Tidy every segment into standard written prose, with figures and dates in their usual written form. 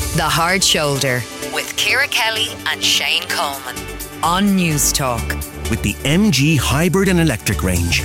The Hard Shoulder with Ciara Kelly and Shane Coleman on News Talk. With the MG hybrid and electric range.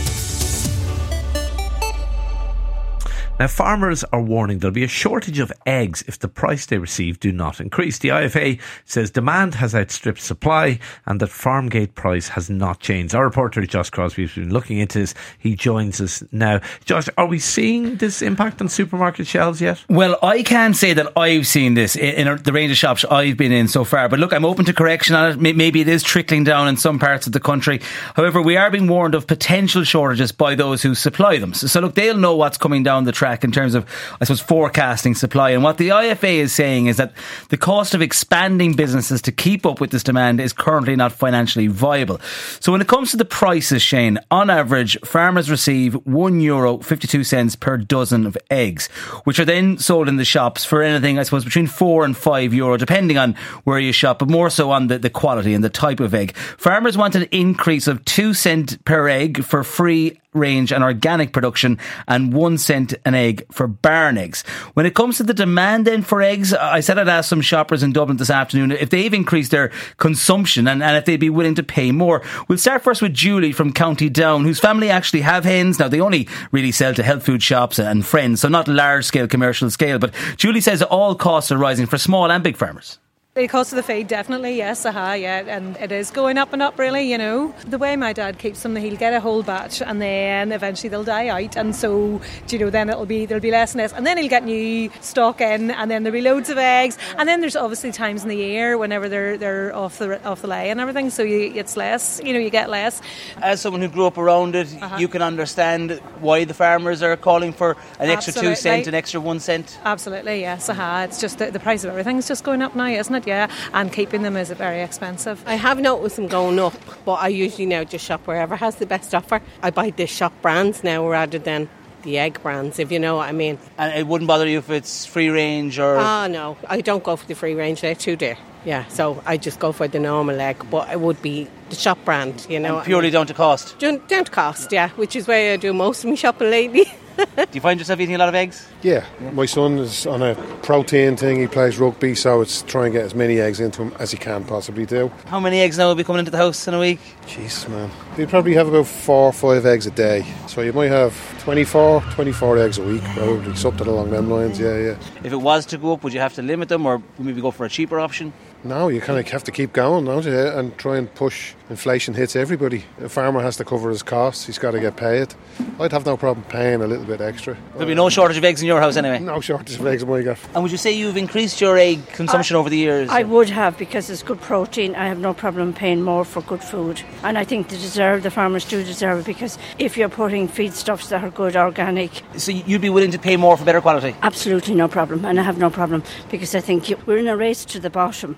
Now, farmers are warning there'll be a shortage of eggs if the price they receive do not increase. The IFA says demand has outstripped supply and that farm gate price has not changed. Our reporter Josh Crosby has been looking into this. He joins us now. Josh, are we seeing this impact on supermarket shelves yet? Well, I can't say that I've seen this in the range of shops I've been in so far. But look, I'm open to correction on it. Maybe it is trickling down in some parts of the country. However, we are being warned of potential shortages by those who supply them. So look, they'll know what's coming down the track in terms of, I suppose, forecasting supply. And what the IFA is saying is that the cost of expanding businesses to keep up with this demand is currently not financially viable. So when it comes to the prices, Shane, on average, farmers receive €1.52 per dozen of eggs, which are then sold in the shops for anything, I suppose, between €4 and €5, depending on where you shop, but more so on the quality and the type of egg. Farmers want an increase of 2 cents per egg for free range and organic production and 1 cent an egg for barn eggs. When it comes to the demand then for eggs, I said I'd ask some shoppers in Dublin this afternoon if they've increased their consumption and if they'd be willing to pay more. We'll start first with Julie from County Down, whose family actually have hens. Now, they only really sell to health food shops and friends, so not large scale commercial scale, but Julie says all costs are rising for small and big farmers. The cost of the feed, definitely, yes, yeah, and it is going up and up, really, you know. The way my dad keeps them, he'll get a whole batch and then eventually they'll die out, and so, you know, then there'll be less and less, and then he'll get new stock in, and then there'll be loads of eggs, and then there's obviously times in the year whenever they're off the lay and everything, so it's less, you know, you get less. As someone who grew up around it, you can understand why the farmers are calling for an extra 2 cents, an extra 1 cent. Absolutely, yes, it's just the price of everything's just going up now, isn't it? Yeah, and keeping them is very expensive. I have noticed them going up, but I usually now just shop wherever has the best offer. I buy the shop brands now rather than the egg brands, if you know what I mean. And it wouldn't bother you if it's free range or... No, I don't go for the free range, they're too dear. Yeah, so I just go for the normal egg, but it would be the shop brand, you know. And purely down to cost? Down to cost, yeah, which is where I do most of my shopping lately. Do you find yourself eating a lot of eggs? Yeah, my son is on a protein thing, he plays rugby, so it's try and get as many eggs into him as he can possibly do. How many eggs now will be coming into the house in a week? Jesus, man. You'd probably have about 4 or 5 eggs a day, so you might have 24 eggs a week, probably, something along them lines, yeah. If it was to go up, would you have to limit them or maybe go for a cheaper option? No, you kind of have to keep going, don't you? And try and push. Inflation hits everybody. A farmer has to cover his costs. He's got to get paid. I'd have no problem paying a little bit extra. There'll be no shortage of eggs in your house anyway? No shortage of eggs in my gaff. And would you say you've increased your egg consumption over the years? I would have, because it's good protein. I have no problem paying more for good food. And I think the farmers do deserve it, because if you're putting feedstuffs that are good, organic... So you'd be willing to pay more for better quality? Absolutely no problem. And I have no problem, because I think we're in a race to the bottom.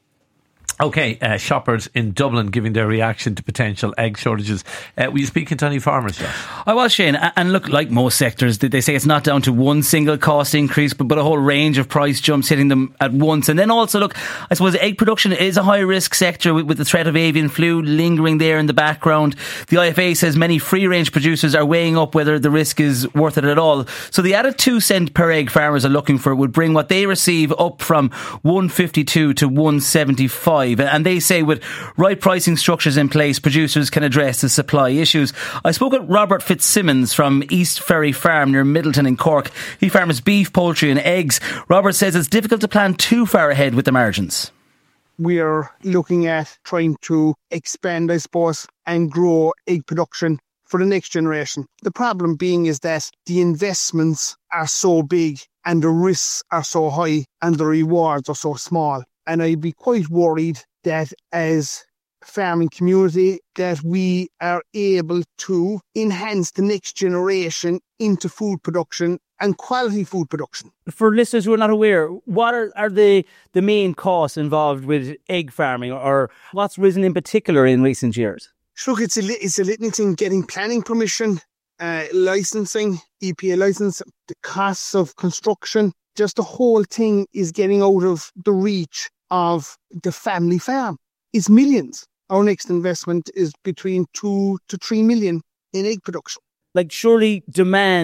OK, shoppers in Dublin giving their reaction to potential egg shortages. Were you speaking to any farmers, Josh? I was, Shane, and look, like most sectors, they say it's not down to one single cost increase, but a whole range of price jumps hitting them at once. And then also, look, I suppose egg production is a high risk sector with the threat of avian flu lingering there in the background. The IFA says many free range producers are weighing up whether the risk is worth it at all. So the added 2 cents per egg farmers are looking for would bring what they receive up from $1.52 to $1.75. And they say with right pricing structures in place, producers can address the supply issues. I spoke with Robert Fitzsimmons from East Ferry Farm near Middleton in Cork. He farms beef, poultry and eggs. Robert says it's difficult to plan too far ahead with the margins. We are looking at trying to expand, I suppose, and grow egg production for the next generation. The problem being is that the investments are so big and the risks are so high and the rewards are so small. And I'd be quite worried that as a farming community that we are able to enhance the next generation into food production and quality food production. For listeners who are not aware, what are the main costs involved with egg farming, or what's risen in particular in recent years? Look, it's a little thing, getting planning permission, licensing, EPA license, the costs of construction. Just the whole thing is getting out of the reach of the family farm. It's millions. Our next investment is between 2 to 3 million in egg production. Like, surely demand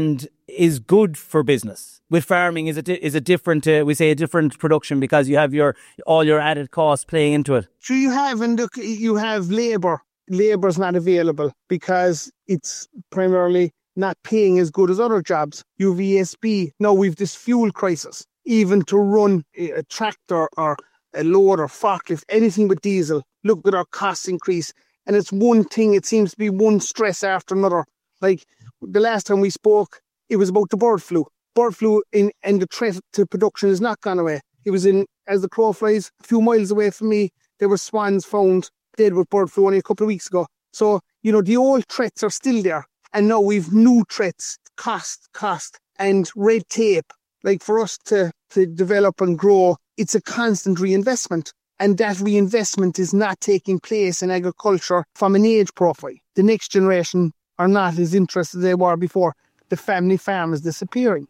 is good for business. With farming, is a different, we say a different production because you have all your added costs playing into it. So you have labour. Labour's not available because it's primarily not paying as good as other jobs. You have ESB. Now we've this fuel crisis. Even to run a tractor or a load or forklift, anything with diesel, look at our costs increase. And it's one thing, it seems to be one stress after another. Like the last time we spoke, it was about the bird flu. Bird flu and the threat to production has not gone away. It was as the crow flies, a few miles away from me, there were swans found dead with bird flu only a couple of weeks ago. So, the old threats are still there. And now we've new threats, cost, and red tape. Like for us to develop and grow, it's a constant reinvestment. And that reinvestment is not taking place in agriculture from an age profile. The next generation are not as interested as they were before. The family farm is disappearing.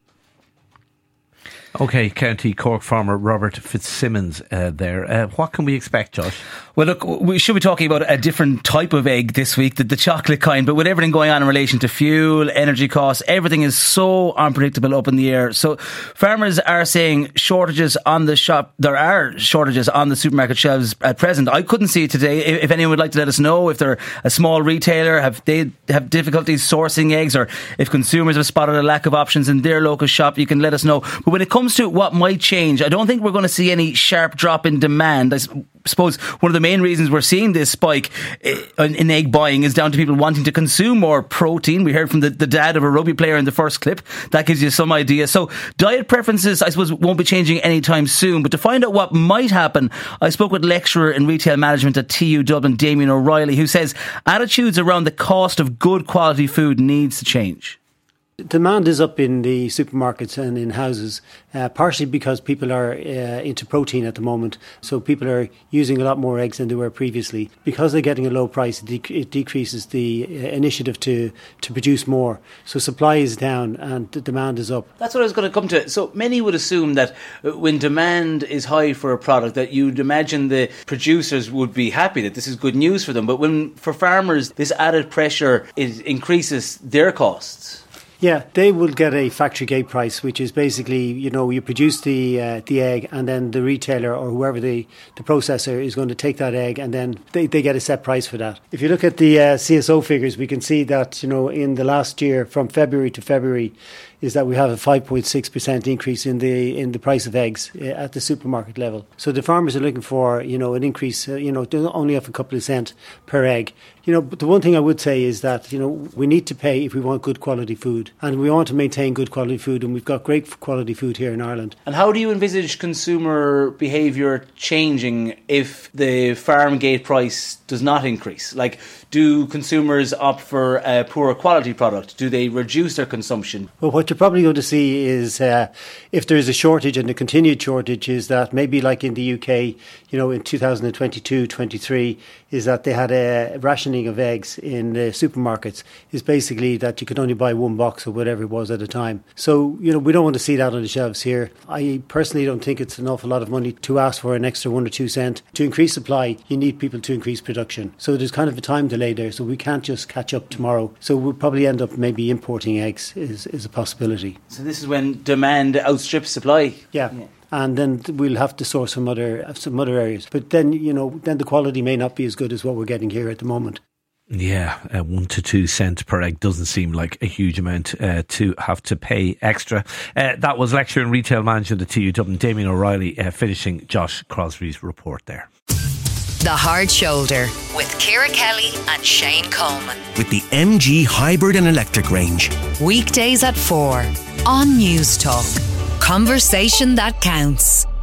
OK, County Cork farmer Robert Fitzsimmons there. What can we expect, Josh? Well, look, we should be talking about a different type of egg this week, the chocolate kind, but with everything going on in relation to fuel, energy costs, everything is so unpredictable up in the air. So farmers are saying shortages on the shop. There are shortages on the supermarket shelves at present. I couldn't see it today. If anyone would like to let us know, if they're a small retailer, have difficulties sourcing eggs, or if consumers have spotted a lack of options in their local shop, you can let us know. But when it comes to what might change, I don't think we're going to see any sharp drop in demand. I suppose one of the main reasons we're seeing this spike in egg buying is down to people wanting to consume more protein. We heard from the dad of a rugby player in the first clip. That gives you some idea. So diet preferences, I suppose, won't be changing anytime soon. But to find out what might happen, I spoke with lecturer in retail management at TU Dublin, Damien O'Reilly, who says attitudes around the cost of good quality food needs to change. Demand is up in the supermarkets and in houses, partially because people are into protein at the moment. So people are using a lot more eggs than they were previously. Because they're getting a low price, it decreases the initiative to produce more. So supply is down and the demand is up. That's what I was going to come to. So many would assume that when demand is high for a product, that you'd imagine the producers would be happy, that this is good news for them. But for farmers, this added pressure increases their costs. Yeah, they will get a factory gate price, which is basically, you produce the egg and then the retailer or whoever the processor is going to take that egg and then they get a set price for that. If you look at the CSO figures, we can see that, in the last year, from February to February, is that we have a 5.6% increase in the price of eggs at the supermarket level. So the farmers are looking for, an increase, only of a couple of cents per egg. But the one thing I would say is that, we need to pay if we want good quality food. And we want to maintain good quality food, and we've got great quality food here in Ireland. And how do you envisage consumer behaviour changing if the farm gate price does not increase? Like, do consumers opt for a poorer quality product? Do they reduce their consumption? Well, what you're probably going to see is if there is a shortage and a continued shortage, is that maybe like in the UK, in 2022-23, is that they had a rationing of eggs in the supermarkets, is basically that you could only buy one box or whatever it was at a time. So, we don't want to see that on the shelves here. I personally don't think it's an awful lot of money to ask for an extra 1 or 2 cents. To increase supply, you need people to increase production. So there's kind of a time delay there, so we can't just catch up tomorrow. So we'll probably end up maybe importing eggs is a possibility. So this is when demand outstrips supply? Yeah. And then we'll have to source from other areas. But then, then the quality may not be as good as what we're getting here at the moment. Yeah, 1 to 2 cents per egg doesn't seem like a huge amount to have to pay extra. That was lecturer in retail management at TU Dublin, Damien O'Reilly, finishing Josh Crosby's report there. The Hard Shoulder with Ciara Kelly and Shane Coleman. With the MG hybrid and electric range. Weekdays at 4 on News Talk. Conversation that counts.